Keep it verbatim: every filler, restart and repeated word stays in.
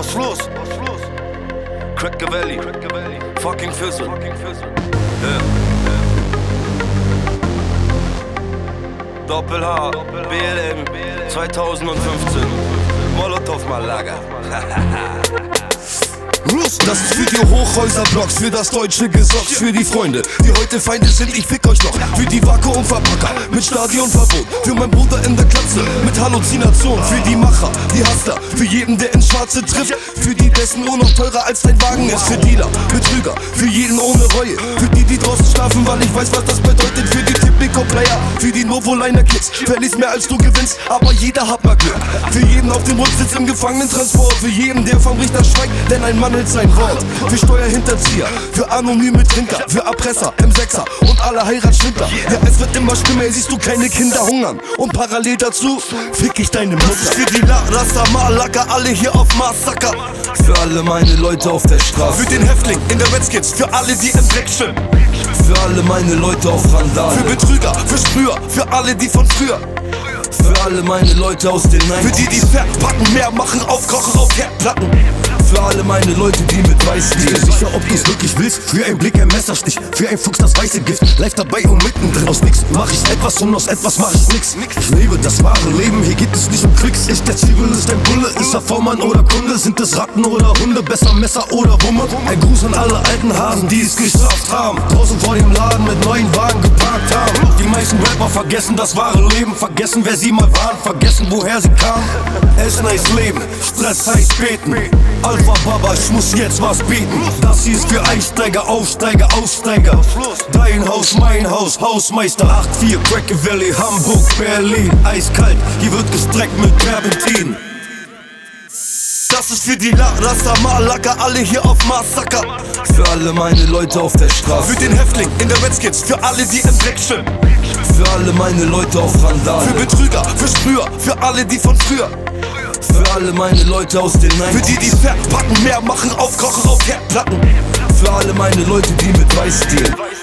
Was los? Crack Valley, fucking Füssel. Ja. Doppel H, B L M, zweitausendfünfzehn. Molotow Malaga. Das ist für die Hochhäuser-Blocks, für das deutsche Gesocks, für die Freunde, die heute Feinde sind, ich fick euch noch. Für die Vakuumverpacker mit Stadionverbot, für meinen Bruder in der Klatze mit Halluzination. Für die Macher, die Haster, für jeden, der ins Schwarze trifft. Für die, dessen nur noch teurer als dein Wagen ist. Für Dealer, Betrüger, für jeden ohne Reue. Für die, die draußen schlafen, weil ich weiß, was das bedeutet. Für die Tipico-Player, für die Novoliner-Kids. Verlierst mehr als du gewinnst, aber jeder hat mal Glück. Für jeden auf dem Rücksitz im Gefangenentransport. Für jeden, der vom Richter schweigt, denn ein Mann hält sein Wort. Für Steuerhinterzieher, für anonyme Trinker, für Erpresser, M sechser und alle Heiratsschwindler. Ja, es wird immer schlimmer, siehst du keine Kinder hungern. Und parallel dazu fick ich deine Mutter. Für die La Rasta Malaka, alle hier auf Massaker. Für alle meine Leute auf der Straße. Für den Häftling in der Redskins, für alle, die im Dreck schwimmen. Für alle meine Leute auf Randale. Für Betrüger, für Sprüher, für alle, die von früher. Für alle meine Leute aus den neunzigern. Für die, die verpacken, mehr machen, aufkochen auf Herdplatten. Für alle meine Leute, die mit Weiß Bin gehen. sicher, ob du's wirklich willst. Für ein Blick ein Messerstich, für ein Fuchs das weiße Gift. Live dabei und mittendrin. Aus nix mach ich etwas und aus etwas mach ich nix. Ich lebe das wahre Leben, hier geht es nicht um Tricks. Ist der Zwiebel, ist ein Bulle, ist er V-Mann oder Kunde? Sind es Ratten oder Hunde, besser Messer oder Wumme? Ein Gruß an alle alten Hasen, die es geschafft haben. Draußen vor dem Laden mit neuen Wagen geparkt haben. Die meisten Rapper vergessen das wahre Leben, vergessen wer sie mal waren, vergessen woher sie kamen. Essen heißt Leben, Stress heißt beten. Alpha Baba, ich muss jetzt was bieten. Das hier ist für Einsteiger, Aufsteiger, Aussteiger. Dein Haus, mein Haus, Hausmeister. acht vier, Crack Valley, Hamburg, Berlin. Eiskalt, hier wird gestreckt mit Terpentin. Das ist für die La Rasta Malaka, alle hier auf Massaker. Für alle meine Leute auf der Straße. Für den Häftling in der Redskins, für alle, die im Dreck schwimmen. Für alle meine Leute auf Für Randale. Betrüger, für Sprüher, für alle, die von früher. Für alle meine Leute aus den Für neunzigern. die, die verpacken, mehr machen, aufkochen auf Herdplatten. Für alle meine Leute, die mit Weiß stehlen.